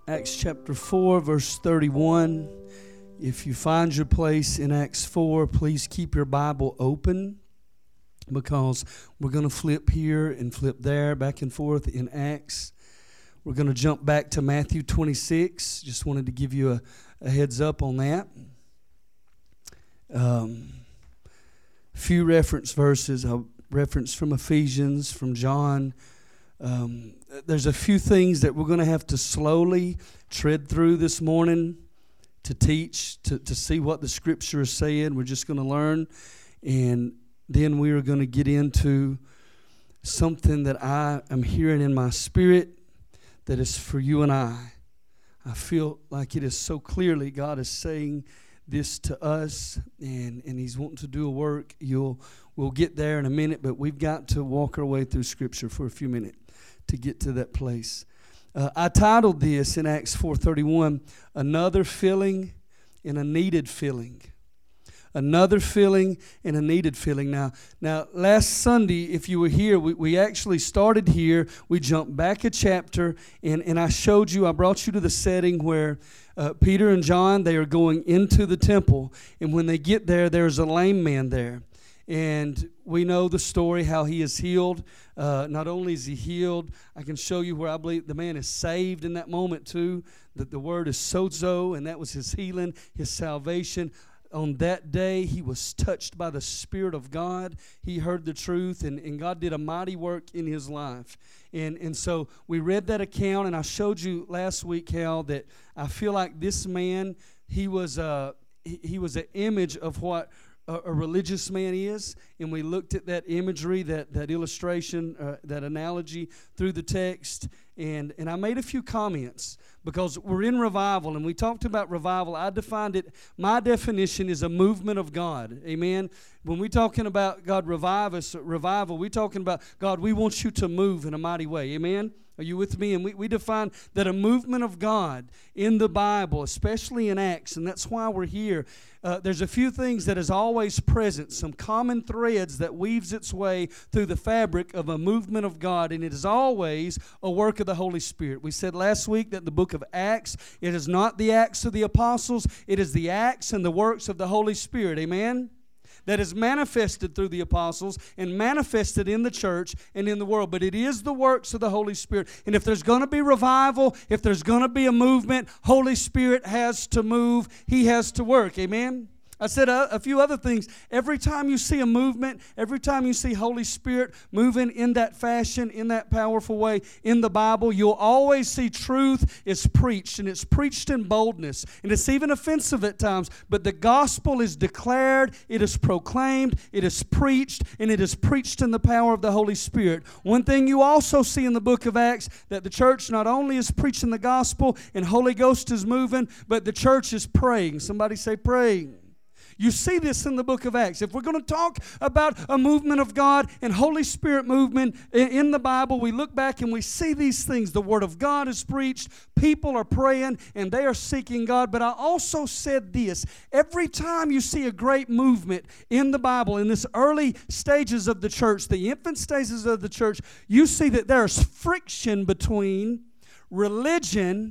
Acts chapter 4, verse 31. If you find your place in Acts 4, please keep your Bible open because we're going to flip here and flip there, back and forth in Acts. We're going to jump back to Matthew 26. Just wanted to give you a heads up on that. Few reference verses. I'll reference from Ephesians, from John. There's a few things that we're going to have to slowly tread through this morning to teach, to see what the Scripture is saying. We're just going to learn, and then we are going to get into something that I am hearing in my spirit that is for you and I. I feel like it is so clearly God is saying this to us, and He's wanting to do a work. We'll get there in a minute, but we've got to walk our way through Scripture for a few minutes to get to that place. I titled this in Acts 4:31, Another Filling and a Needed Filling. Another filling and a needed filling. Now, last Sunday, if you were here, we actually started here. We jumped back a chapter, and I showed you, I brought you to the setting where Peter and John, they are going into the temple. And when they get there, there's a lame man there. And we know the story, how he is healed. Not only is he healed, I can show you where I believe the man is saved in that moment too. That the word is sozo, and that was his healing, his salvation. On that day, he was touched by the Spirit of God. He heard the truth, and God did a mighty work in his life. And so we read that account, and I showed you last week, Cal, that I feel like this man, he was an image of what a religious man is, and we looked at that imagery, that illustration, that analogy through the text, and I made a few comments because we're in revival, and we talked about revival. I defined it, my definition is a movement of God, amen? When we're talking about God revive us, revival, we're talking about, God, we want you to move in a mighty way, amen? Are you with me? And we define that a movement of God in the Bible, especially in Acts, and that's why we're here. There's a few things that is always present, some common threads that weaves its way through the fabric of a movement of God, and it is always a work of the Holy Spirit. We said last week that the book of Acts, it is not the Acts of the Apostles, it is the acts and the works of the Holy Spirit, amen? That is manifested through the apostles and manifested in the church and in the world. But it is the works of the Holy Spirit. And if there's going to be revival, if there's going to be a movement, Holy Spirit has to move. He has to work. Amen? I said a few other things. Every time you see a movement, every time you see Holy Spirit moving in that fashion, in that powerful way in the Bible, you'll always see truth is preached, and it's preached in boldness, and it's even offensive at times, but the gospel is declared, it is proclaimed, it is preached, and it is preached in the power of the Holy Spirit. One thing you also see in the book of Acts, that the church not only is preaching the gospel and Holy Ghost is moving, but the church is praying. Somebody say praying. You see this in the book of Acts. If we're going to talk about a movement of God and Holy Spirit movement in the Bible, we look back and we see these things. The Word of God is preached, people are praying, and they are seeking God. But I also said this, every time you see a great movement in the Bible, in this early stages of the church, the infant stages of the church, you see that there's friction between religion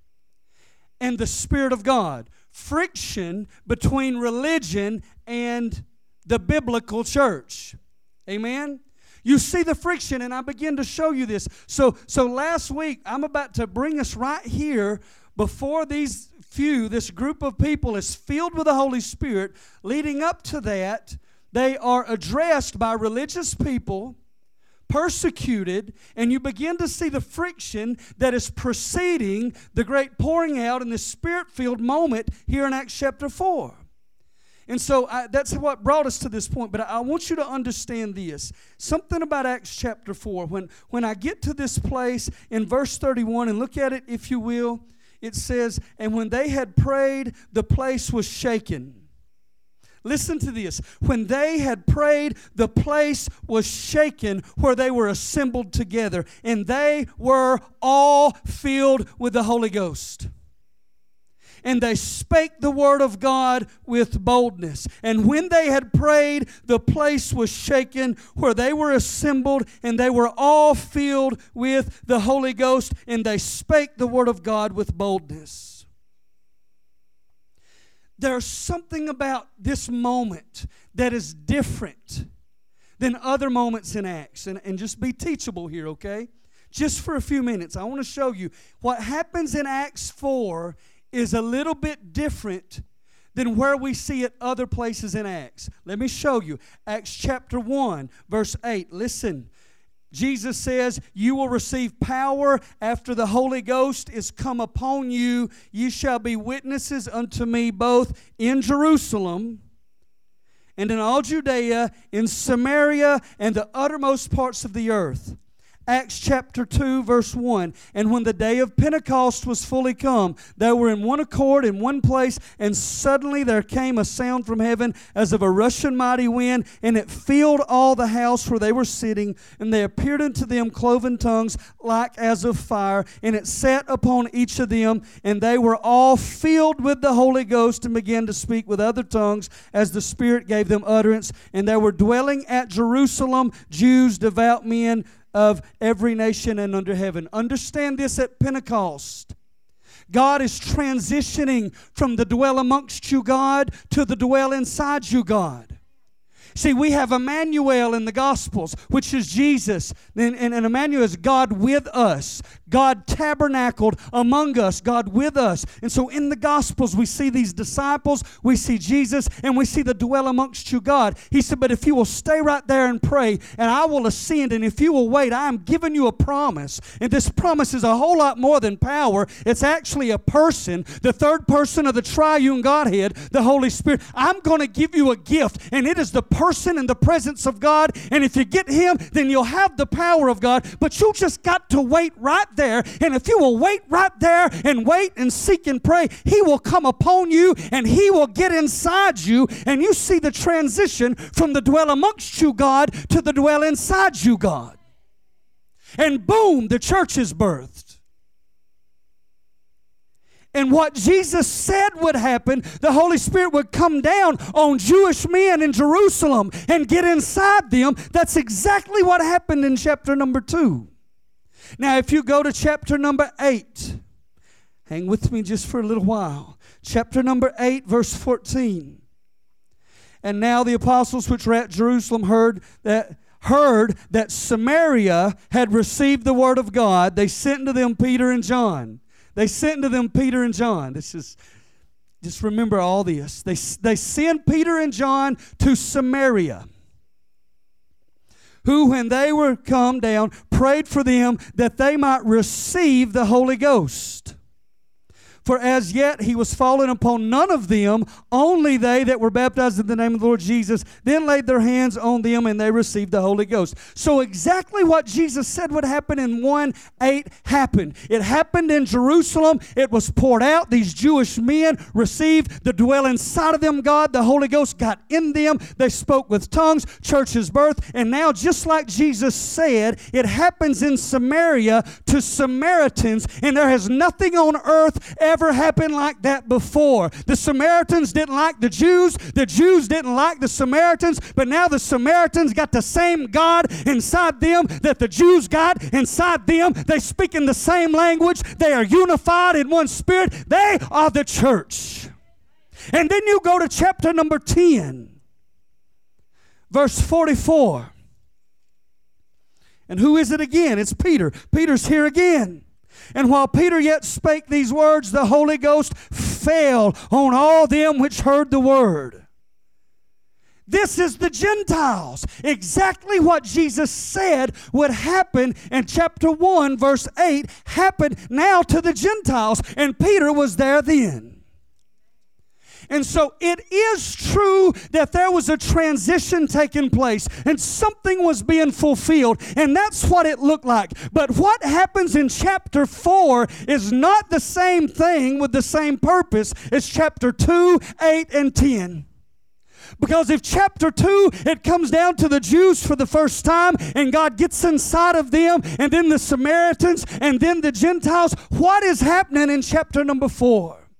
and the Spirit of God. Friction between religion and the biblical church. Amen? You see the friction, and I begin to show you this. So last week, I'm about to bring us right here before this group of people is filled with the Holy Spirit. Leading up to that, they are addressed by religious people, persecuted, and you begin to see the friction that is preceding the great pouring out in the Spirit-filled moment here in Acts chapter 4. And so that's what brought us to this point. But I want you to understand this. Something about Acts chapter 4. When I get to this place in verse 31, and look at it if you will, it says, and when they had prayed, the place was shaken. Listen to this. When they had prayed, the place was shaken where they were assembled together, and they were all filled with the Holy Ghost. and they spake the word of God with boldness. And when they had prayed, the place was shaken where they were assembled, and they were all filled with the Holy Ghost, and they spake the word of God with boldness. There's something about this moment that is different than other moments in Acts. And just be teachable here, okay? Just for a few minutes, I want to show you what happens in Acts 4 is a little bit different than where we see it other places in Acts. Let me show you. Acts chapter 1, verse 8. Listen. Jesus says, you will receive power after the Holy Ghost is come upon you. You shall be witnesses unto me both in Jerusalem and in all Judea, in Samaria, and the uttermost parts of the earth. Acts chapter 2, verse 1. And when the day of Pentecost was fully come, they were in one accord in one place, and suddenly there came a sound from heaven as of a rushing mighty wind, and it filled all the house where they were sitting. And there appeared unto them cloven tongues like as of fire, and it sat upon each of them, and they were all filled with the Holy Ghost, and began to speak with other tongues as the Spirit gave them utterance. And they were dwelling at Jerusalem, Jews, devout men of every nation and under heaven. Understand this at Pentecost. God is transitioning from the dwell amongst you God to the dwell inside you God. See, we have Emmanuel in the Gospels, which is Jesus. And Emmanuel is God with us. God tabernacled among us, God with us. And so in the Gospels, we see these disciples, we see Jesus, and we see the dwell amongst you God. He said, but if you will stay right there and pray, and I will ascend, and if you will wait, I am giving you a promise. And this promise is a whole lot more than power. It's actually a person, the third person of the triune Godhead, the Holy Spirit. I'm going to give you a gift, and it is the person in the presence of God. And if you get Him, then you'll have the power of God. But you just got to wait right there. And if you will wait right there and wait and seek and pray, He will come upon you and He will get inside you. And you see the transition from the dwell amongst you God to the dwell inside you God. And boom, the church is birthed. And what Jesus said would happen, the Holy Spirit would come down on Jewish men in Jerusalem and get inside them. That's exactly what happened in chapter number 2. Now, if you go to chapter number 8, hang with me just for a little while. Chapter number 8, verse 14. And now the apostles which were at Jerusalem heard that Samaria had received the word of God. They sent unto them Peter and John. Just remember all this. They sent Peter and John to Samaria, who, when they were come down, prayed for them that they might receive the Holy Ghost. For as yet he was fallen upon none of them, only they that were baptized in the name of the Lord Jesus, then laid their hands on them, and they received the Holy Ghost. So exactly what Jesus said would happen in 1:8 happened. It happened in Jerusalem. It was poured out. These Jewish men received the dwell inside of them God. The Holy Ghost got in them. They spoke with tongues. Church is birthed. And now, just like Jesus said, it happens in Samaria to Samaritans, and there has nothing on earth ever happened like that before. The Samaritans didn't like the Jews didn't like the Samaritans, but now the Samaritans got the same God inside them that the Jews got inside them. They speak in the same language. They are unified in one spirit. They are the church. And then you go to chapter number 10, verse 44. And who is it again? It's Peter. Peter's here again. And while Peter yet spake these words, the Holy Ghost fell on all them which heard the word. This is the Gentiles. Exactly what Jesus said would happen in chapter 1, verse 8, happened now to the Gentiles. And Peter was there then. And so it is true that there was a transition taking place and something was being fulfilled, and that's what it looked like. But what happens in chapter 4 is not the same thing with the same purpose as chapter 2, 8, and 10. Because if chapter 2, it comes down to the Jews for the first time, and God gets inside of them, and then the Samaritans, and then the Gentiles, what is happening in chapter number 4?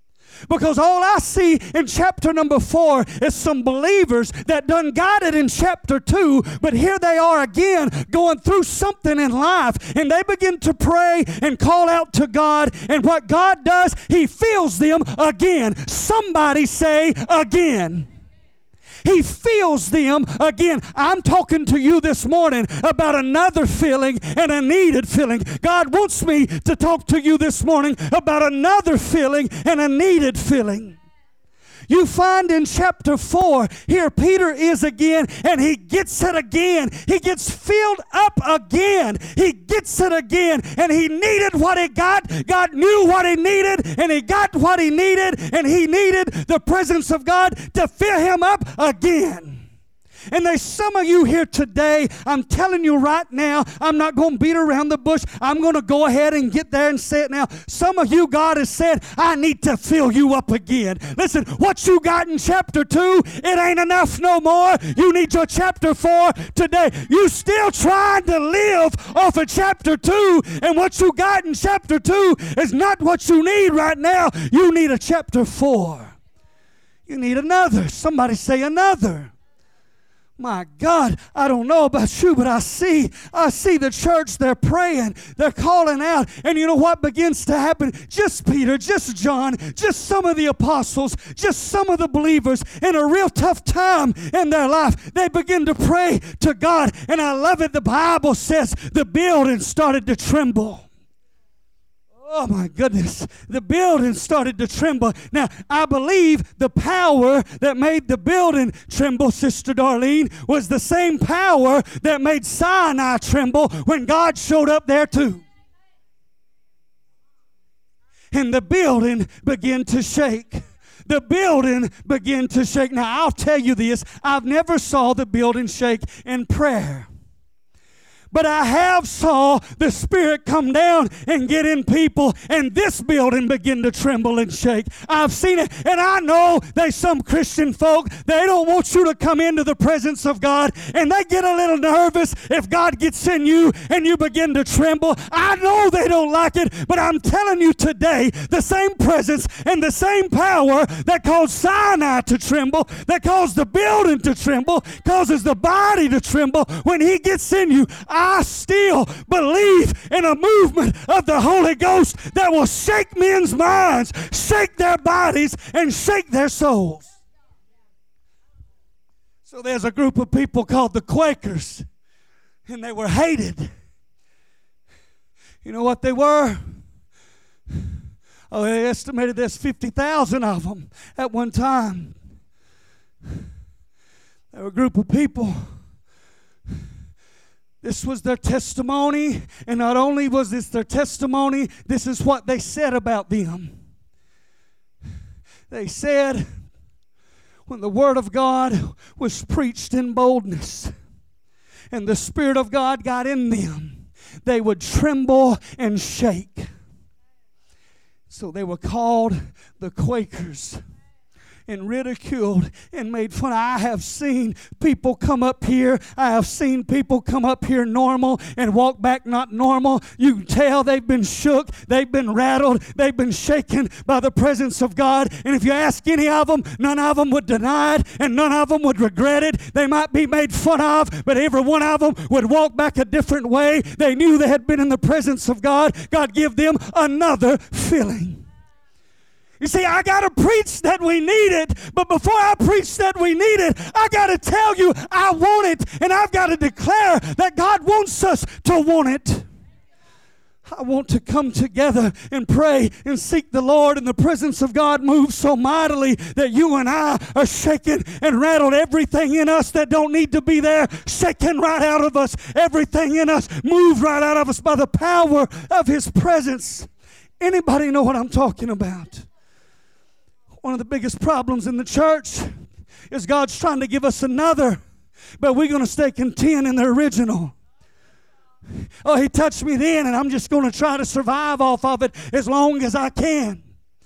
because all I see in chapter number 4 is some believers that done got it in chapter 2, but here they are again going through something in life, and they begin to pray and call out to God, and what God does, He fills them again. Somebody say again. He fills them again. I'm talking to you this morning about another filling and a needed filling. God wants me to talk to you this morning about another filling and a needed filling. You find in chapter 4, here Peter is again, and he gets it again. He gets filled up again. He gets it again, and he needed what he got. God knew what he needed, and he got what he needed, and he needed the presence of God to fill him up again. And there's some of you here today, I'm telling you right now, I'm not going to beat around the bush. I'm going to go ahead and get there and say it now. Some of you, God has said, I need to fill you up again. Listen, what you got in chapter 2, it ain't enough no more. You need your chapter 4 today. You still trying to live off of chapter 2, and what you got in chapter 2 is not what you need right now. You need a chapter 4. You need another. Somebody say another. My God, I don't know about you, but I see the church, they're praying, they're calling out, and you know what begins to happen? Just Peter, just John, just some of the apostles, just some of the believers in a real tough time in their life, they begin to pray to God, and I love it. The Bible says the building started to tremble. Oh my goodness, the building started to tremble. Now, I believe the power that made the building tremble, Sister Darlene, was the same power that made Sinai tremble when God showed up there too. And the building began to shake. The building began to shake. Now, I'll tell you this, I've never saw the building shake in prayer. But I have saw the Spirit come down and get in people, and this building begin to tremble and shake. I've seen it, and I know there's some Christian folk, they don't want you to come into the presence of God, and they get a little nervous if God gets in you and you begin to tremble. I know they don't like it, but I'm telling you today, the same presence and the same power that caused Sinai to tremble, that caused the building to tremble, causes the body to tremble. When He gets in you, I still believe in a movement of the Holy Ghost that will shake men's minds, shake their bodies, and shake their souls. So there's a group of people called the Quakers, and they were hated. You know what they were? Oh, they estimated there's 50,000 of them at one time. They were a group of people. This was their testimony, and not only was this their testimony, this is what they said about them. They said, when the Word of God was preached in boldness, and the Spirit of God got in them, they would tremble and shake. So they were called the Quakers, and ridiculed and made fun. I have seen people come up here. I have seen people come up here normal and walk back not normal. You can tell they've been shook. They've been rattled. They've been shaken by the presence of God. And if you ask any of them, none of them would deny it, and none of them would regret it. They might be made fun of, but every one of them would walk back a different way. They knew they had been in the presence of God. God give them another feeling. You see, I got to preach that we need it, but before I preach that we need it, I got to tell you I want it, and I've got to declare that God wants us to want it. I want to come together and pray and seek the Lord, and the presence of God moves so mightily that you and I are shaken and rattled. Everything in us that don't need to be there, shaken right out of us. Everything in us moved right out of us by the power of His presence. Anybody know what I'm talking about? One of the biggest problems in the church is God's trying to give us another, but we're going to stay content in the original. Oh, He touched me then, and I'm just going to try to survive off of it as long as I can.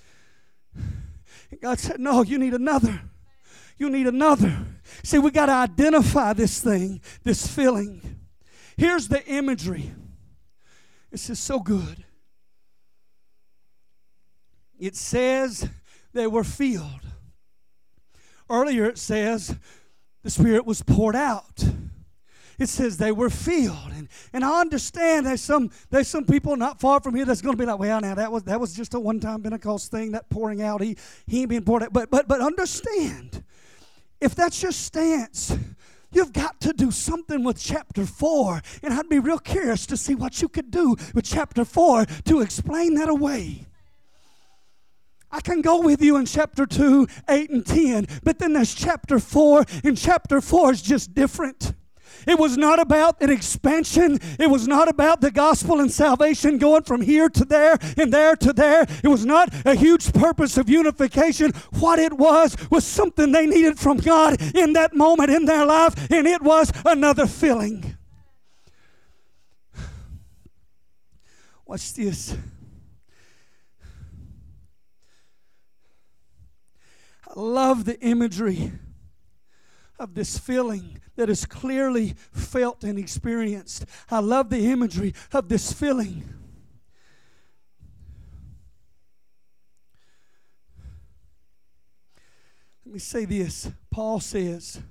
And God said, no, you need another. You need another. See, we got to identify this thing, this feeling. Here's the imagery. This is so good. It says they were filled. Earlier it says the Spirit was poured out. It says they were filled. And I understand there's some people not far from here that's going to be like, well, now that was just a one-time Pentecost thing, that pouring out, he ain't being poured out. But understand, if that's your stance, you've got to do something with chapter 4. And I'd be real curious to see what you could do with chapter 4 to explain that away. I can go with you in chapter 2, 8, and 10, but then there's chapter 4, and chapter 4 is just different. It was not about an expansion. It was not about the gospel and salvation going from here to there and there to there. It was not a huge purpose of unification. What it was something they needed from God in that moment in their life, and it was another filling. Watch this. I love the imagery of this feeling that is clearly felt and experienced. I love the imagery of this feeling. Let me say this. Paul says,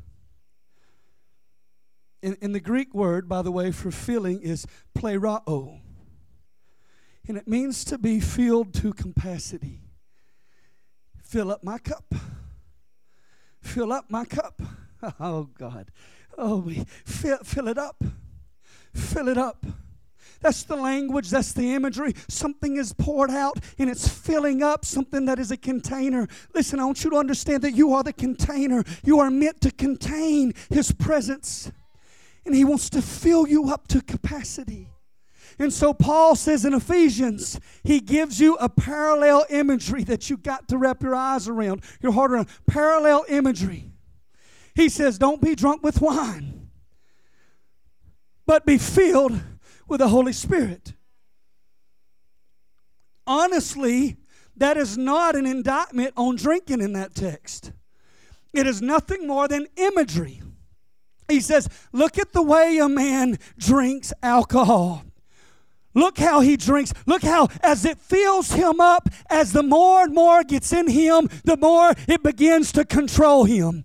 in the Greek word, by the way, for filling is plerao. And it means to be filled to capacity. Fill up my cup. Fill up my cup. Oh, God. Oh, fill it up. Fill it up. That's the language. That's the imagery. Something is poured out and it's filling up something that is a container. Listen, I want you to understand that you are the container. You are meant to contain His presence. And He wants to fill you up to capacity. And so Paul says in Ephesians, he gives you a parallel imagery that you got to wrap your eyes around, your heart around. Parallel imagery. He says, don't be drunk with wine, but be filled with the Holy Spirit. Honestly, that is not an indictment on drinking in that text. It is nothing more than imagery. He says, look at the way a man drinks alcohol. Look how he drinks. Look how as it fills him up, as the more and more gets in him, the more it begins to control him.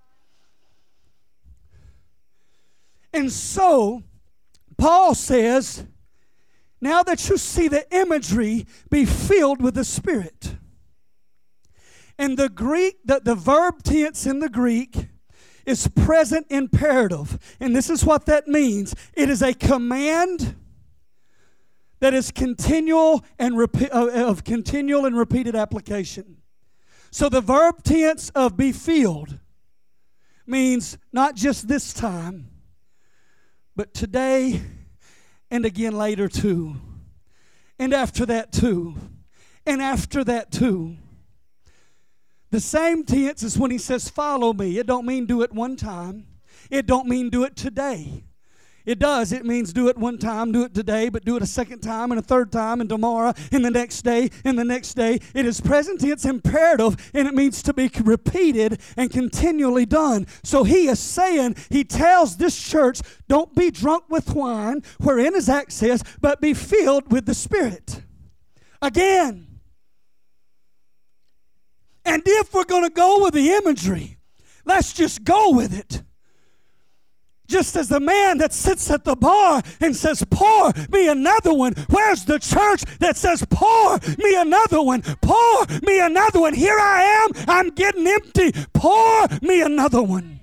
And so, Paul says, now that you see the imagery, be filled with the Spirit. And the Greek, the verb tense in the Greek is present imperative. And this is what that means. It is a command that is continual and repeated application. So the verb tense of be filled means not just this time, but today and again later too. And after that too. And after that too. The same tense is when he says follow me. It don't mean do it one time. It don't mean do it today. It does. It means do it one time, do it today, but do it a second time and a third time and tomorrow and the next day and the next day. It is present tense imperative, and it means to be repeated and continually done. So he is saying, he tells this church, don't be drunk with wine, wherein his act says, but be filled with the Spirit. Again. And if we're going to go with the imagery, let's just go with it. Just as the man that sits at the bar and says, pour me another one. Where's the church that says, pour me another one? Pour me another one. Here I am. I'm getting empty. Pour me another one.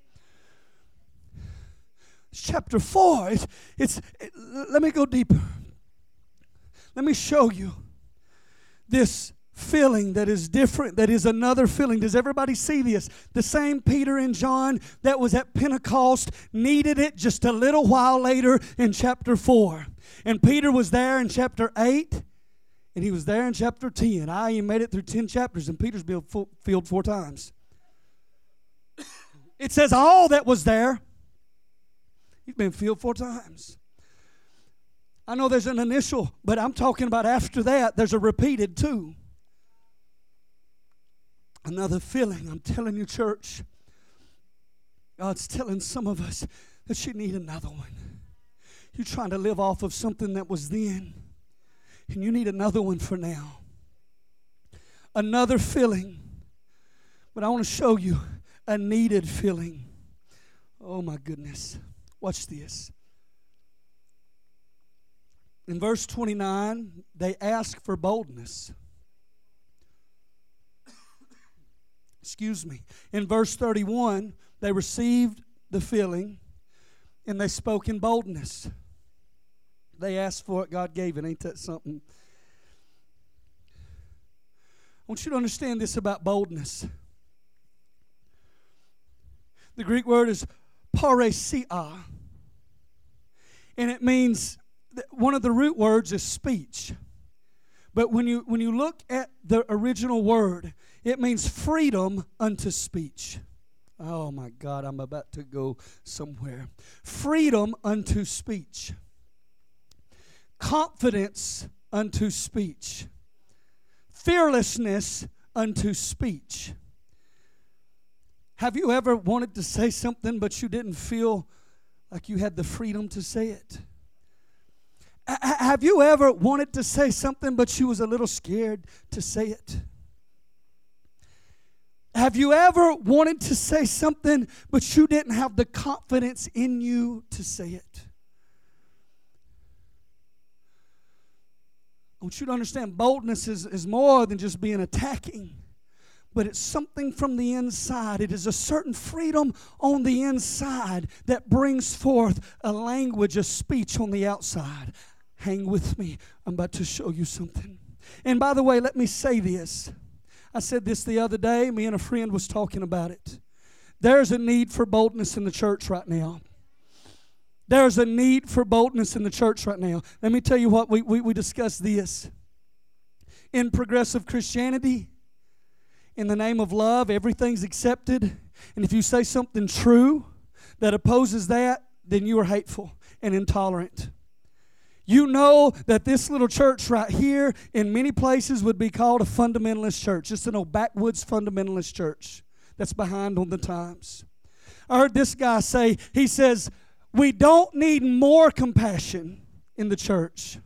Chapter 4. Let me go deeper. Let me show you this feeling that is different, that is another feeling. Does everybody see this? The same Peter and John that was at Pentecost needed it just a little while later in chapter 4. And Peter was there in chapter 8, and he was there in chapter 10. I even made it through 10 chapters, and Peter's been filled 4 times. It says all that was there, he's been filled 4 times. I know there's an initial, but I'm talking about after that, there's a repeated too. Another filling. I'm telling you, church, God's telling some of us that you need another one. You're trying to live off of something that was then, and you need another one for now. another filling. But I want to show you a needed filling. Oh my goodness. Watch this. In verse 29, they ask for boldness. Excuse me. In verse 31, they received the filling and they spoke in boldness. They asked for it, God gave it. Ain't that something? I want you to understand this about boldness. The Greek word is parousia. And it means, one of the root words is speech. But when you look at the original word, it means freedom unto speech. Oh my God, I'm about to go somewhere. Freedom unto speech. Confidence unto speech. Fearlessness unto speech. Have you ever wanted to say something but you didn't feel like you had the freedom to say it? Have you ever wanted to say something but you was a little scared to say it? Have you ever wanted to say something but you didn't have the confidence in you to say it? I want you to understand boldness is more than just being attacking, but it's something from the inside. It is a certain freedom on the inside that brings forth a language, a speech on the outside. Hang with me. I'm about to show you something. And by the way, let me say this. I said this the other day. Me and a friend was talking about it. There's a need for boldness in the church right now. There's a need for boldness in the church right now. Let me tell you what, we discussed this. In progressive Christianity, in the name of love, everything's accepted. And if you say something true that opposes that, then you are hateful and intolerant. You know that this little church right here in many places would be called a fundamentalist church. Just an old backwoods fundamentalist church that's behind on the times. I heard this guy say, he says, we don't need more compassion in the church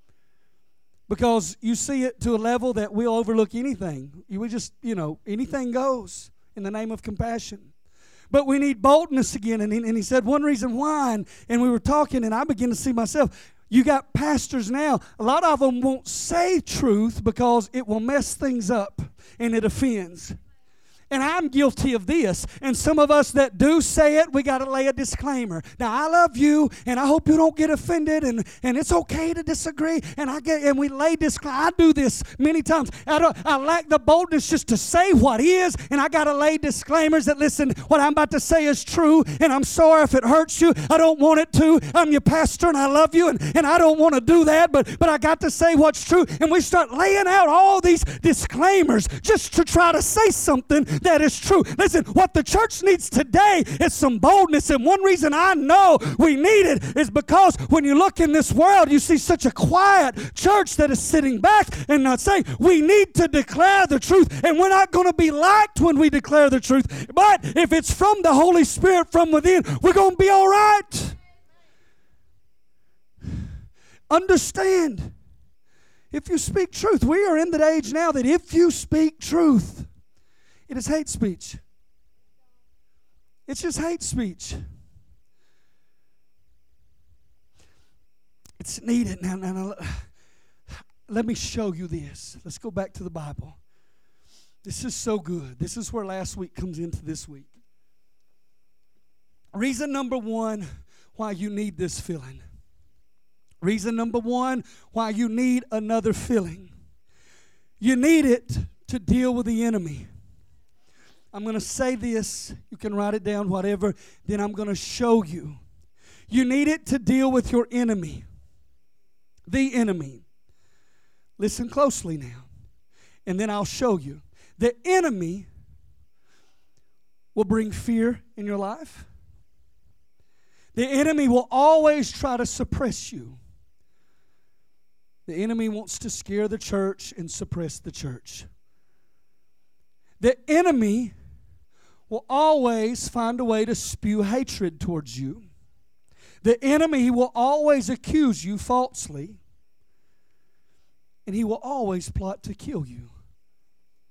because you see it to a level that we'll overlook anything. We just, anything goes in the name of compassion. But we need boldness again. And he said one reason why, and we were talking and I began to see myself, you got pastors now, a lot of them won't say truth because it will mess things up and it offends. And I'm guilty of this. And some of us that do say it, we got to lay a disclaimer. Now, I love you, and I hope you don't get offended, and it's okay to disagree. And we lay disclaimer. I do this many times. I lack the boldness just to say what is, and I got to lay disclaimers that, listen, what I'm about to say is true, and I'm sorry if it hurts you. I don't want it to. I'm your pastor, and I love you, and I don't want to do that, but I got to say what's true. And we start laying out all these disclaimers just to try to say something that is true. Listen, what the church needs today is some boldness. And one reason I know we need it is because when you look in this world, you see such a quiet church that is sitting back and not saying, we need to declare the truth. And we're not going to be liked when we declare the truth. But if it's from the Holy Spirit from within, we're going to be all right. Understand, if you speak truth, we are in the age now that if you speak truth, it is hate speech. It's just hate speech. It's needed. Now, let me show you this. Let's go back to the Bible. This is so good. This is where last week comes into this week. Reason number one why you need this filling. Reason number one why you need another filling. You need it to deal with the enemy. I'm going to say this. You can write it down, whatever. Then I'm going to show you. You need it to deal with your enemy. The enemy. Listen closely now. And then I'll show you. The enemy will bring fear in your life. The enemy will always try to suppress you. The enemy wants to scare the church and suppress the church. The enemy will always find a way to spew hatred towards you. The enemy will always accuse you falsely. And he will always plot to kill you.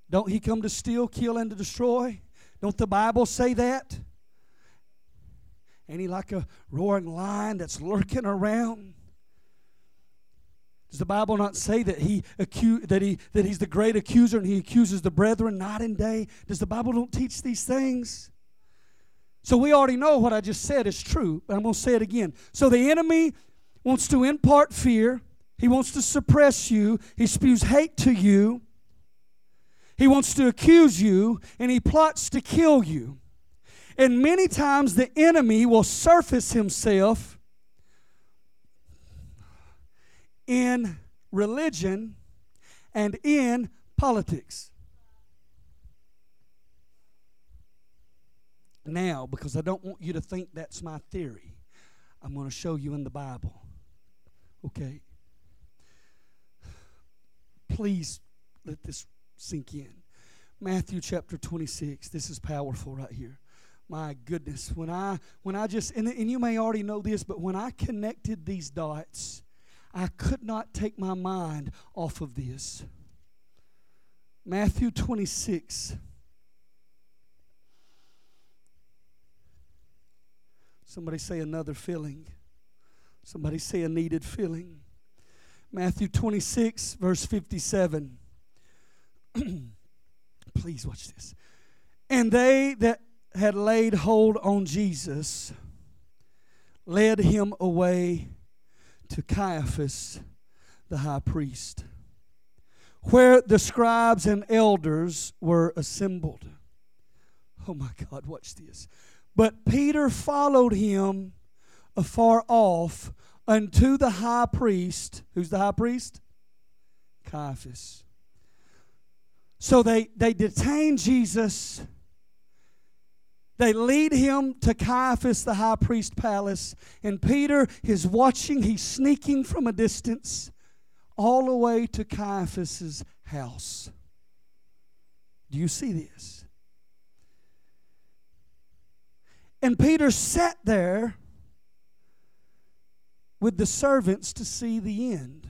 Don't he come to steal, kill, and to destroy? Don't the Bible say that? Ain't he like a roaring lion that's lurking around? Does the Bible not say that he's the great accuser and he accuses the brethren night and day? Does the Bible don't teach these things? So we already know what I just said is true, but I'm going to say it again. So the enemy wants to impart fear. He wants to suppress you. He spews hate to you. He wants to accuse you, and he plots to kill you. And many times the enemy will surface himself in religion and in politics. Now, because I don't want you to think that's my theory, I'm going to show you in the Bible. Okay? Please let this sink in. Matthew chapter 26. This is powerful right here. My goodness. When I just, and you may already know this, but when I connected these dots, I could not take my mind off of this. Matthew 26. Somebody say another filling. Somebody say a needed filling. Matthew 26, verse 57. Please watch this. And they that had laid hold on Jesus led him away to Caiaphas, the high priest, where the scribes and elders were assembled. Oh my God, watch this. But Peter followed him afar off unto the high priest. Who's the high priest? Caiaphas. So they detain Jesus. They lead him to Caiaphas, the high priest palace. And Peter is watching. He's sneaking from a distance all the way to Caiaphas' house. Do you see this? And Peter sat there with the servants to see the end.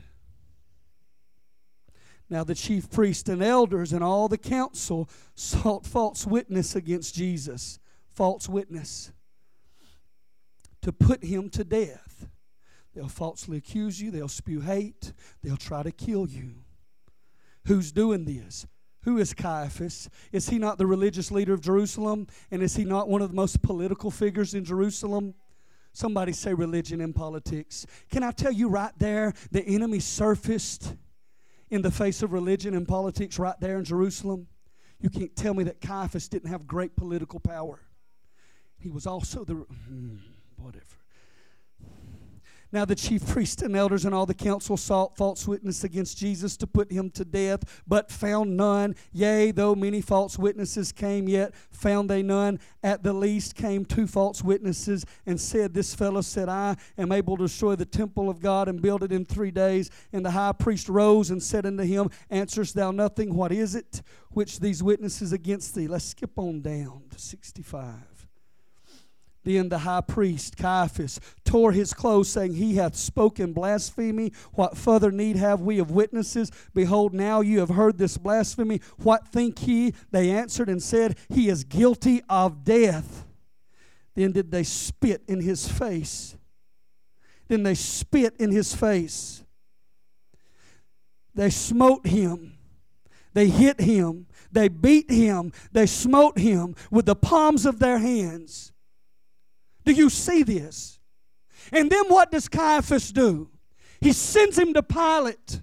Now the chief priests and elders and all the council sought false witness against Jesus. False witness. To put him to death. They'll falsely accuse you. They'll spew hate. They'll try to kill you. Who's doing this? Who is Caiaphas? Is he not the religious leader of Jerusalem? And is he not one of the most political figures in Jerusalem? Somebody say religion and politics. Can I tell you right there, the enemy surfaced in the face of religion and politics right there in Jerusalem? You can't tell me that Caiaphas didn't have great political power. He was also the... whatever. Now the chief priests and elders and all the council sought false witness against Jesus to put him to death, but found none. Yea, though many false witnesses came, yet found they none. At the least came 2 false witnesses, and said, This fellow said, I am able to destroy the temple of God and build it in 3 days. And the high priest rose and said unto him, Answerest thou nothing? What is it which these witnesses against thee? Let's skip on down to 65. Then the high priest, Caiaphas, tore his clothes, saying, He hath spoken blasphemy. What further need have we of witnesses? Behold, now you have heard this blasphemy. What think ye? They answered and said, He is guilty of death. Then did they spit in his face. Then they spit in his face. They smote him. They hit him. They beat him. They smote him with the palms of their hands. Do you see this? And then what does Caiaphas do? He sends him to Pilate.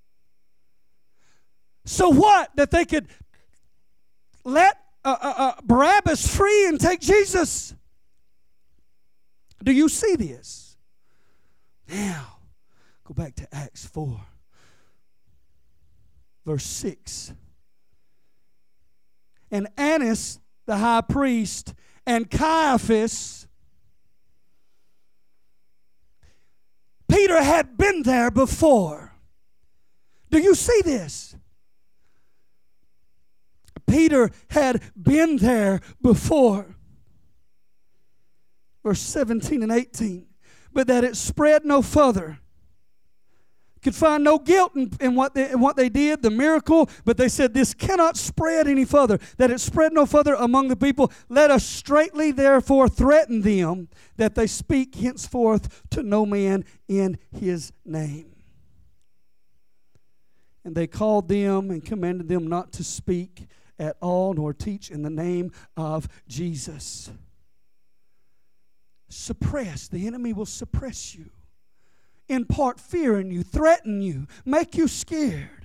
So what? That they could let Barabbas free and take Jesus? Do you see this? Now, go back to Acts 4, verse 6. And Annas, the high priest, and Caiaphas, Peter had been there before. Do you see this? Peter had been there before. Verse 17 and 18. But that it spread no further, Could find no guilt in what they did, the miracle, but they said this cannot spread any further, that it spread no further among the people. Let us straightly therefore threaten them that they speak henceforth to no man in his name. And they called them and commanded them not to speak at all nor teach in the name of Jesus. Suppress. The enemy will suppress you. Impart fear in you, threaten you, make you scared.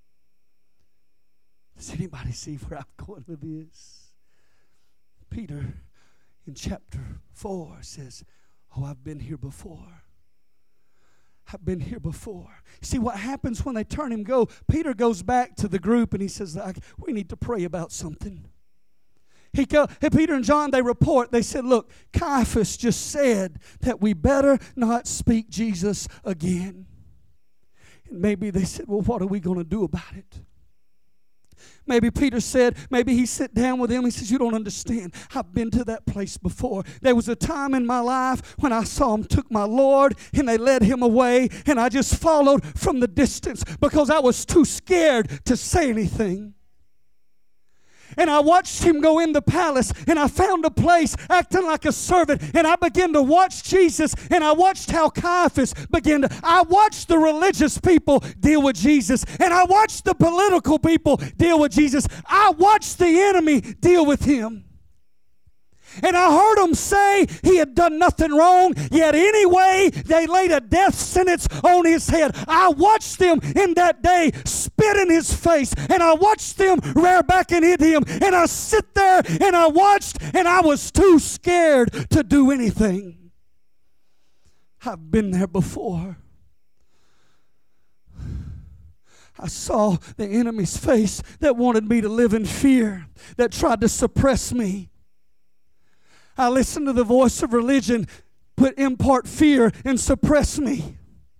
Does anybody see where I'm going with this? Peter in chapter 4 says, oh, I've been here before. I've been here before. See what happens when they turn him go? Peter goes back to the group and he says, we need to pray about something. Peter and John, they report, they said, look, Caiaphas just said that we better not speak Jesus again. And maybe they said, well, what are we going to do about it? Maybe Peter said, maybe he sat down with him. He says, you don't understand. I've been to that place before. There was a time in my life when I saw him took my Lord and they led him away. And I just followed from the distance because I was too scared to say anything. And I watched him go in the palace, and I found a place acting like a servant, and I began to watch Jesus, and I watched how Caiaphas I watched the religious people deal with Jesus, and I watched the political people deal with Jesus. I watched the enemy deal with him. And I heard them say he had done nothing wrong, yet anyway, they laid a death sentence on his head. I watched them in that day spit in his face, and I watched them rear back and hit him, and I sit there and I watched, and I was too scared to do anything. I've been there before. I saw the enemy's face that wanted me to live in fear, that tried to suppress me. I listened to the voice of religion impart fear and suppress me.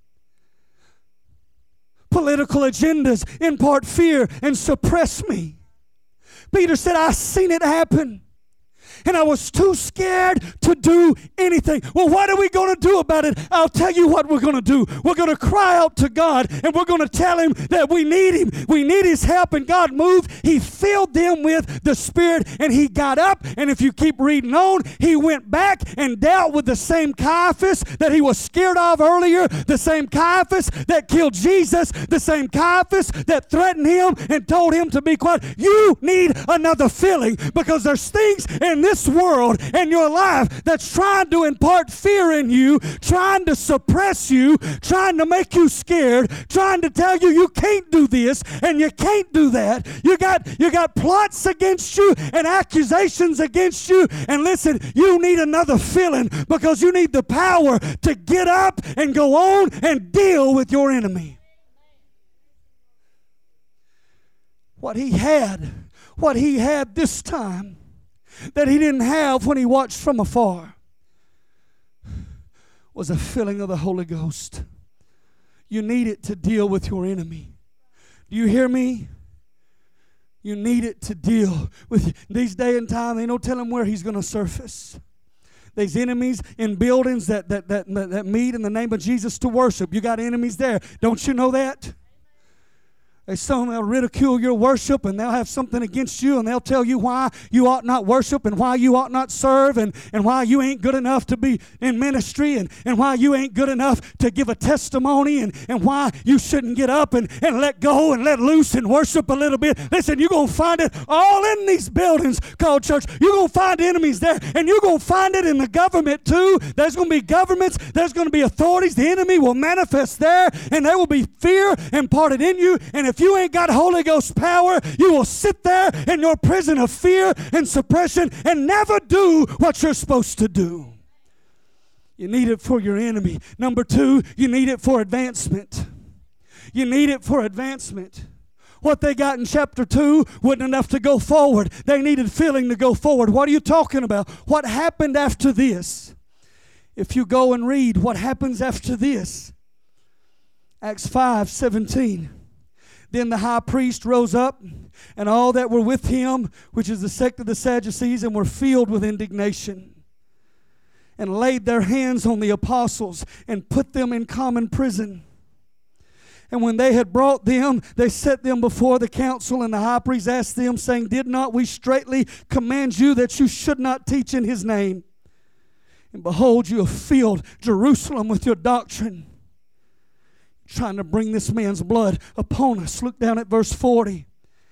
Political agendas impart fear and suppress me. Peter said, I seen it happen. And I was too scared to do anything. Well, what are we going to do about it? I'll tell you what we're going to do. We're going to cry out to God, and we're going to tell him that we need him. We need his help. And God moved. He filled them with the Spirit, and he got up. And if you keep reading on, he went back and dealt with the same Caiaphas that he was scared of earlier, the same Caiaphas that killed Jesus, the same Caiaphas that threatened him and told him to be quiet. You need another filling, because there's things in this world and your life that's trying to impart fear in you, trying to suppress you, trying to make you scared, trying to tell you can't do this and you can't do that. You got plots against you and accusations against you. And listen, you need another filling, because you need the power to get up and go on and deal with your enemy. What he had this time that he didn't have when he watched from afar was a filling of the Holy Ghost. You need it to deal with your enemy. Do you hear me? You need it to deal with these day and time. Ain't no telling where he's going to surface. These enemies in buildings that meet in the name of Jesus to worship. You got enemies there. Don't you know that? They'll ridicule your worship, and they'll have something against you, and they'll tell you why you ought not worship and why you ought not serve and why you ain't good enough to be in ministry and why you ain't good enough to give a testimony and why you shouldn't get up and let go and let loose and worship a little bit. Listen, you're going to find it all in these buildings called church. You're going to find enemies there, and you're going to find it in the government too. There's going to be governments. There's going to be authorities. The enemy will manifest there, and there will be fear imparted in you. And if you ain't got Holy Ghost power, you will sit there in your prison of fear and suppression and never do what you're supposed to do. You need it for your enemy. Number two, you need it for advancement. You need it for advancement. What they got in chapter 2 wasn't enough to go forward. They needed filling to go forward. What are you talking about? What happened after this? If you go and read what happens after this, Acts 5:17. Then the high priest rose up, and all that were with him, which is the sect of the Sadducees, and were filled with indignation, and laid their hands on the apostles, and put them in common prison. And when they had brought them, they set them before the council, and the high priest asked them, saying, Did not we straitly command you that you should not teach in his name? And behold, you have filled Jerusalem with your doctrine, trying to bring this man's blood upon us. Look down at verse 40.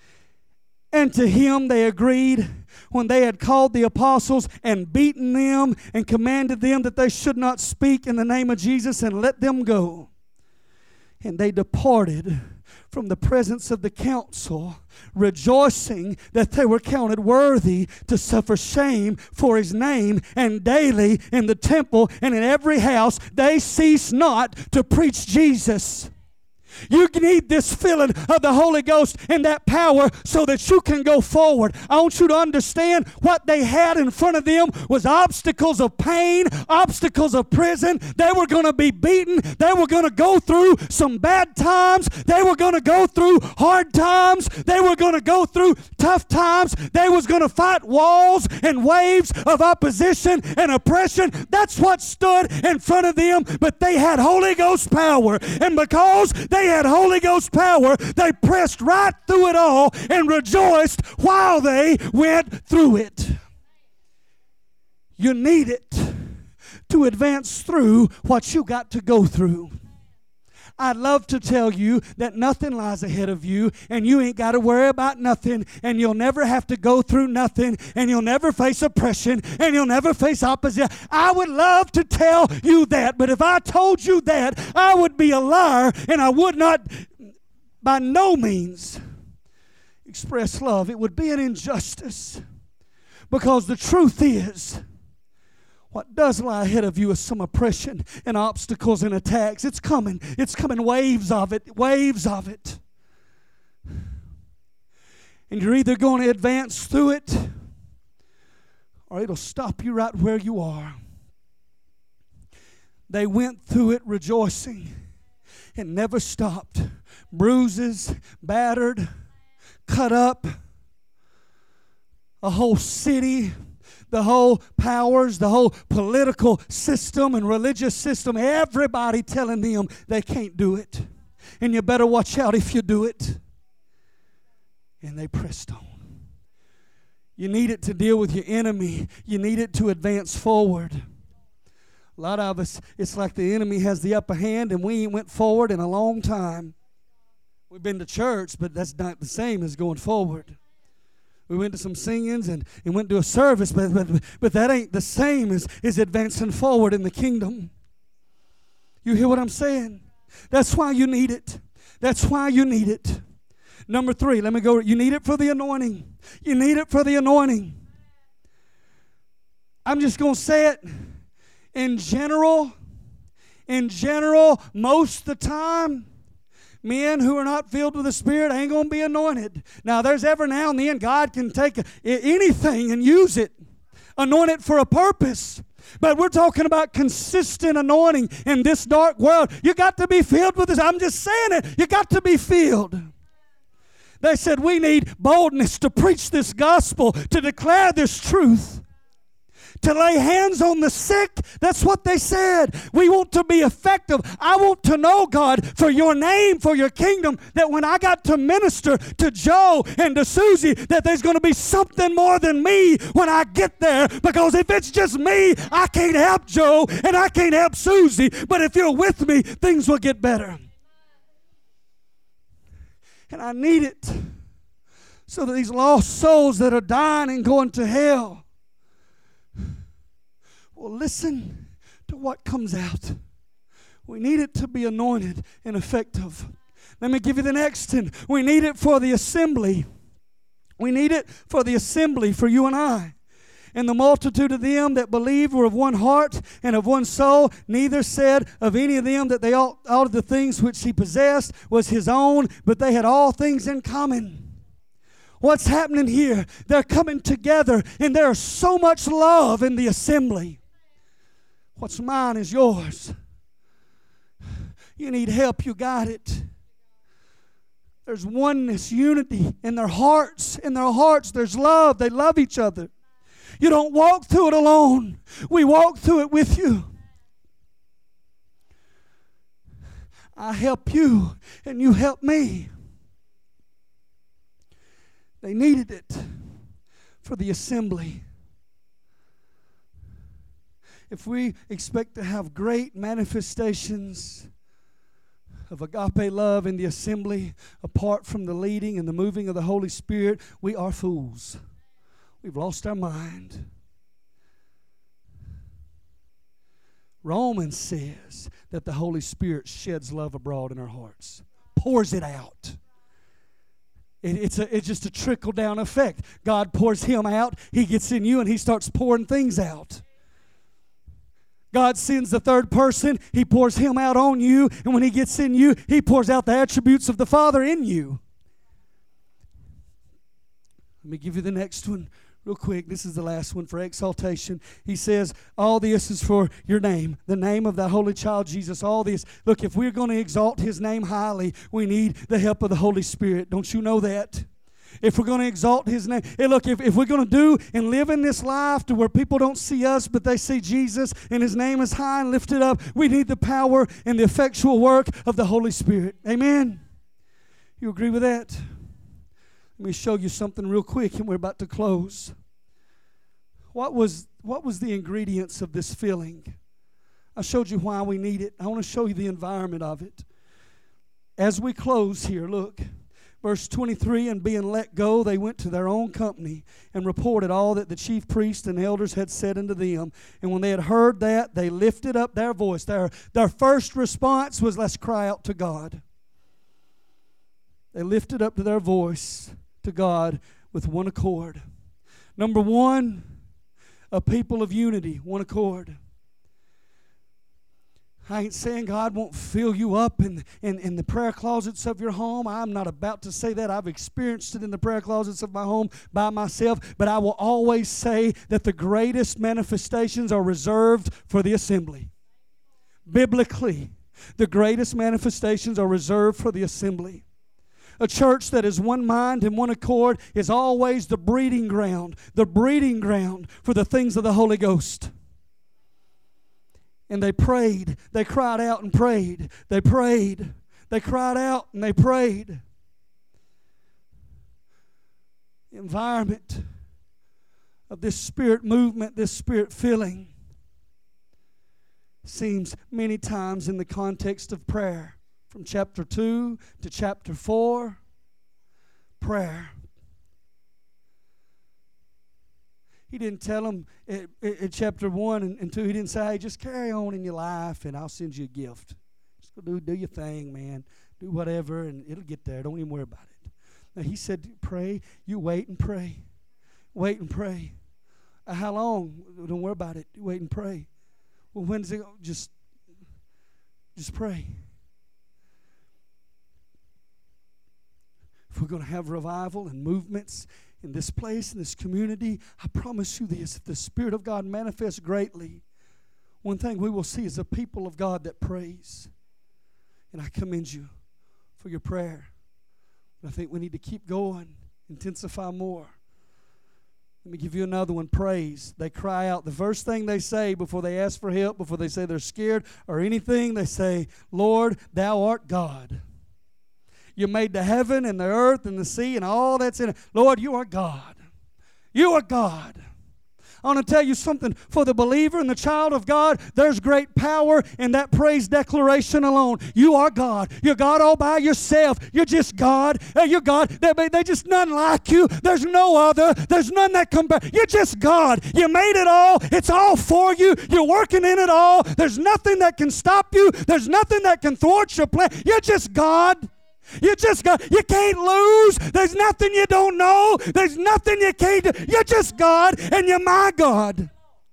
And to him they agreed when they had called the apostles and beaten them and commanded them that they should not speak in the name of Jesus, and let them go. And they departed from the presence of the council, rejoicing that they were counted worthy to suffer shame for his name. And daily in the temple and in every house they ceased not to preach Jesus. You need this filling of the Holy Ghost and that power so that you can go forward. I want you to understand what they had in front of them was obstacles of pain, obstacles of prison. They were going to be beaten. They were going to go through some bad times. They were going to go through hard times. They were going to go through tough times. They was going to fight walls and waves of opposition and oppression. That's what stood in front of them. But they had Holy Ghost power. And because they had Holy Ghost power, they pressed right through it all and rejoiced while they went through it. You need it to advance through what you got to go through. I'd love to tell you that nothing lies ahead of you and you ain't got to worry about nothing and you'll never have to go through nothing and you'll never face oppression and you'll never face opposition. I would love to tell you that, but if I told you that, I would be a liar and I would not by no means express love. It would be an injustice, because the truth is, what does lie ahead of you is some oppression and obstacles and attacks. It's coming. It's coming, waves of it, waves of it. And you're either going to advance through it or it'll stop you right where you are. They went through it rejoicing and never stopped. Bruises, battered, cut up, a whole city, the whole powers, the whole political system and religious system, everybody telling them they can't do it. And you better watch out if you do it. And they pressed on. You need it to deal with your enemy. You need it to advance forward. A lot of us, it's like the enemy has the upper hand and we ain't went forward in a long time. We've been to church, but that's not the same as going forward. We went to some singings and went to a service, but that ain't the same as advancing forward in the kingdom. You hear what I'm saying? That's why you need it. That's why you need it. Number 3, let me go. You need it for the anointing. You need it for the anointing. I'm just going to say it. In general, most of the time, men who are not filled with the Spirit ain't going to be anointed. Now, there's every now and then God can take anything and use it, anoint it for a purpose. But we're talking about consistent anointing in this dark world. You got to be filled with this. I'm just saying it. You got to be filled. They said we need boldness to preach this gospel, to declare this truth, to lay hands on the sick. That's what they said. We want to be effective. I want to know, God, for your name, for your kingdom, that when I got to minister to Joe and to Susie, that there's going to be something more than me when I get there. Because if it's just me, I can't help Joe and I can't help Susie. But if you're with me, things will get better. And I need it so that these lost souls that are dying and going to hell will listen to what comes out. We need it to be anointed and effective. Let me give you the next one. We need it for the assembly. We need it for the assembly, for you and I. And the multitude of them that believed were of one heart and of one soul. Neither said of any of them that all of the things which he possessed was his own, but they had all things in common. What's happening here? They're coming together, and there's so much love in the assembly. What's mine is yours. You need help, you got it. There's oneness, unity in their hearts. In their hearts, there's love. They love each other. You don't walk through it alone. We walk through it with you. I help you and you help me. They needed it for the assembly. If we expect to have great manifestations of agape love in the assembly apart from the leading and the moving of the Holy Spirit, we are fools. We've lost our mind. Romans says that the Holy Spirit sheds love abroad in our hearts, pours it out. It's just a trickle-down effect. God pours Him out, He gets in you, and He starts pouring things out. God sends the third person, He pours Him out on you, and when He gets in you, He pours out the attributes of the Father in you. Let me give you the next one real quick. This is the last one for exaltation. He says, all this is for your name, the name of thy holy child Jesus. All this. Look, if we're going to exalt His name highly, we need the help of the Holy Spirit. Don't you know that? If we're going to exalt His name. Hey, look, if we're going to do and live in this life to where people don't see us, but they see Jesus and His name is high and lifted up, we need the power and the effectual work of the Holy Spirit. Amen? You agree with that? Let me show you something real quick, and we're about to close. What was the ingredients of this filling? I showed you why we need it. I want to show you the environment of it. As we close here, look. Verse 23, and being let go, they went to their own company and reported all that the chief priests and elders had said unto them. And when they had heard that, they lifted up their voice. Their first response was, let's cry out to God. They lifted up their voice to God with one accord. Number one, a people of unity, one accord. I ain't saying God won't fill you up in the prayer closets of your home. I'm not about to say that. I've experienced it in the prayer closets of my home by myself. But I will always say that the greatest manifestations are reserved for the assembly. Biblically, the greatest manifestations are reserved for the assembly. A church that is one mind and one accord is always the breeding ground for the things of the Holy Ghost. And they prayed. They cried out and prayed. They prayed. They cried out and they prayed. The environment of this Spirit movement, this Spirit filling, seems many times in the context of prayer. From chapter 2 to chapter 4, prayer. He didn't tell them in chapter 1 and 2, he didn't say, hey, just carry on in your life and I'll send you a gift. Just go do your thing, man. Do whatever and it'll get there. Don't even worry about it. Now, he said, pray. You wait and pray. Wait and pray. How long? Don't worry about it. Wait and pray. Well, when does it go? Just pray. If we're going to have revival and movements in this place, in this community, I promise you this, if the Spirit of God manifests greatly, one thing we will see is a people of God that prays. And I commend you for your prayer. But I think we need to keep going, intensify more. Let me give you another one, praise. They cry out. The first thing they say before they ask for help, before they say they're scared or anything, they say, Lord, thou art God. You made the heaven and the earth and the sea and all that's in it. Lord, you are God. You are God. I want to tell you something. For the believer and the child of God, there's great power in that praise declaration alone. You are God. You're God all by yourself. You're just God. You're God. There's just none like you. There's no other. There's none that compare. You're just God. You made it all. It's all for you. You're working in it all. There's nothing that can stop you. There's nothing that can thwart your plan. You're just God. You can't lose. There's nothing you don't know. There's nothing you can't do. You're just God and you're my God.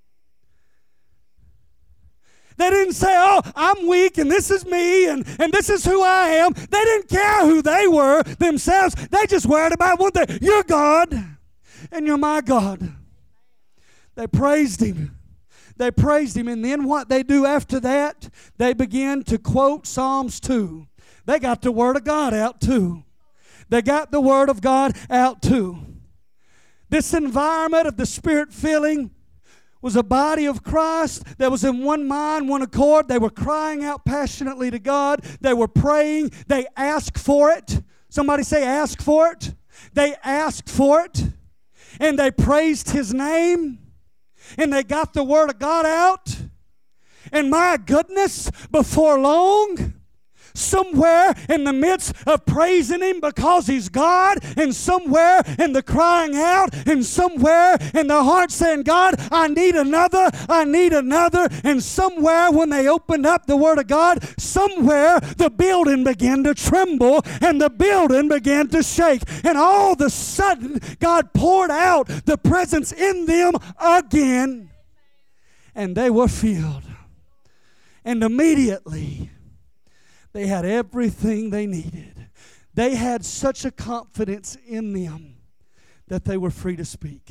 They didn't say, oh, I'm weak and this is me and this is who I am. They didn't care who they were themselves. They just worried about one thing. You're God and you're my God. They praised Him. They praised Him. And then what they do after that, they begin to quote Psalms 2. They got the Word of God out too. They got the Word of God out too. This environment of the Spirit filling was a body of Christ that was in one mind, one accord. They were crying out passionately to God. They were praying. They asked for it. Somebody say, ask for it. They asked for it. And they praised His name. And they got the Word of God out. And my goodness, before long, somewhere in the midst of praising Him because He's God, and somewhere in the crying out, and somewhere in their heart saying, God, I need another, and somewhere when they opened up the Word of God, somewhere the building began to tremble and the building began to shake, and all of a sudden God poured out the presence in them again, and they were filled. And immediately they had everything they needed. They had such a confidence in them that they were free to speak.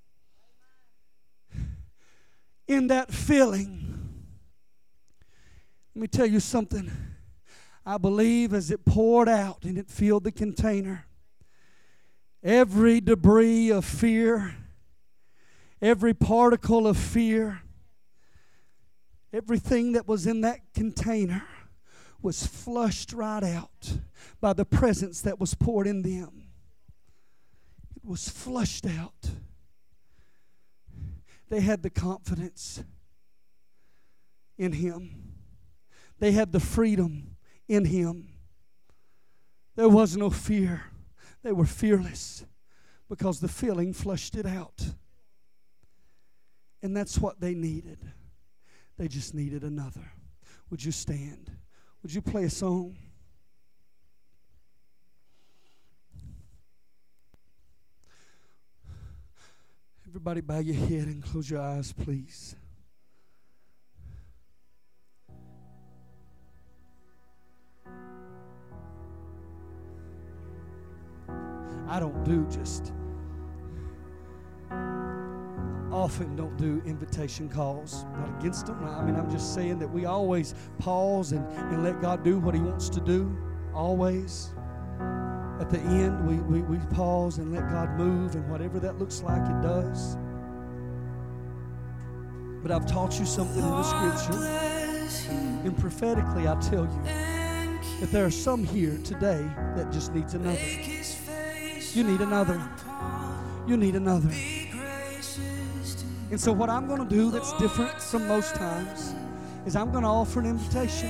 In that feeling, let me tell you something. I believe as it poured out and it filled the container, every debris of fear, every particle of fear, everything that was in that container was flushed right out by the presence that was poured in them. It was flushed out. They had the confidence in Him. They had the freedom in Him. There was no fear. They were fearless because the feeling flushed it out. And that's what they needed. They just needed another. Would you stand? Would you play a song? Everybody bow your head and close your eyes, please. I often don't do invitation calls. Not against them. I'm just saying that we always pause and let God do what He wants to do. Always. At the end, we pause and let God move, and whatever that looks like, it does. But I've taught you something in the Scripture. And prophetically, I tell you that there are some here today that just needs another. You need another. You need another. And so what I'm going to do that's different from most times is I'm going to offer an invitation.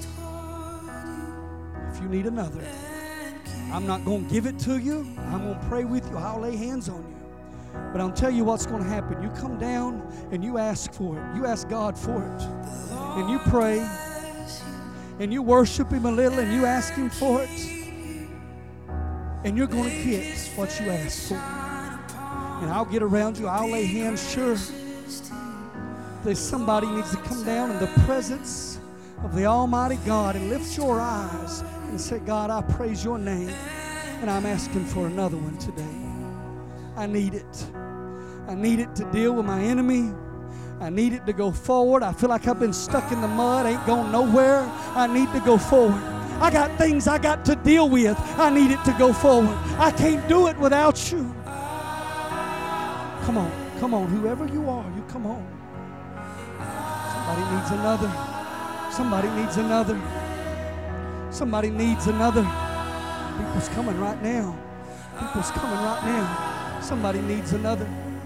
If you need another, I'm not going to give it to you. I'm going to pray with you. I'll lay hands on you. But I'll tell you what's going to happen. You come down and you ask for it. You ask God for it. And you pray. And you worship Him a little and you ask Him for it. And you're going to get what you ask for. And I'll get around you. I'll lay hands, sure. There's somebody needs to come down in the presence of the Almighty God and lift your eyes and say, God, I praise your name, and I'm asking for another one today. I need it. I need it to deal with my enemy. I need it to go forward. I feel like I've been stuck in the mud, ain't going nowhere. I need to go forward. I got things I got to deal with. I need it to go forward. I can't do it without you. Come on, whoever you are, you come on. Somebody needs another. Somebody needs another. Somebody needs another. People's coming right now. People's coming right now. Somebody needs another.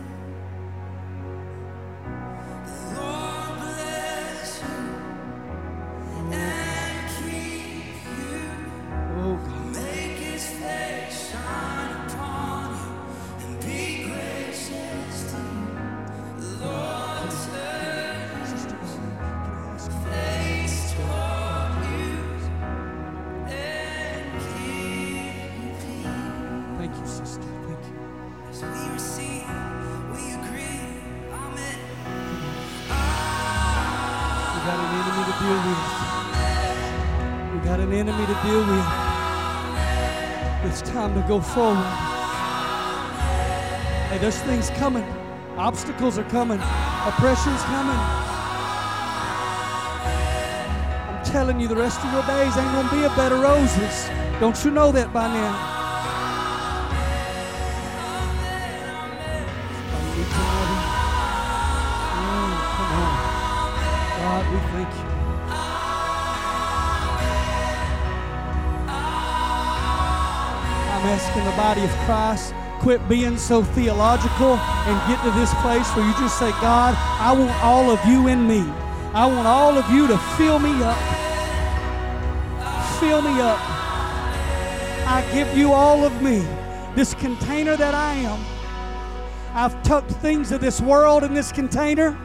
To go forward. Hey, there's things coming. Obstacles are coming. Oppression's coming. I'm telling you, the rest of your days ain't going to be a bed of roses. Don't you know that by now? God, we thank you. I'm asking the body of Christ, quit being so theological and get to this place where you just say, God, I want all of you in me. I want all of you to fill me up. Fill me up. I give you all of me, this container that I am. I've tucked things of this world in this container.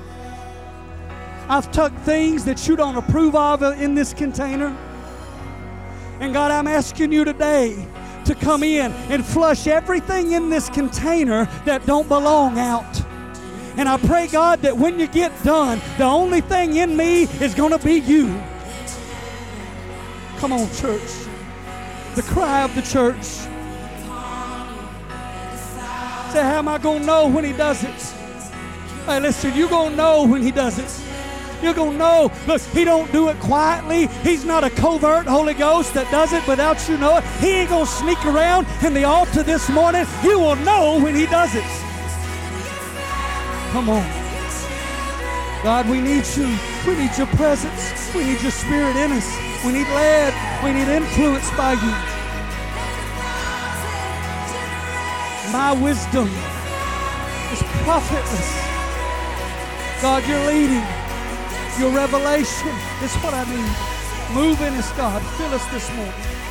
I've tucked things that you don't approve of in this container. And God, I'm asking you today to come in and flush everything in this container that don't belong out. And I pray, God, that when you get done, the only thing in me is going to be you. Come on, church. The cry of the church. Say, how am I going to know when he does it? Hey, listen, you're going to know when he does it. You're going to know. Look, he don't do it quietly. He's not a covert Holy Ghost that does it without you know it. He ain't going to sneak around in the altar this morning. You will know when he does it. Come on. God, we need you. We need your presence. We need your spirit in us. We need led. We need influenced by you. My wisdom is profitless. God, you're leading. Your revelation is what I need. Move in us, God. Fill us this morning.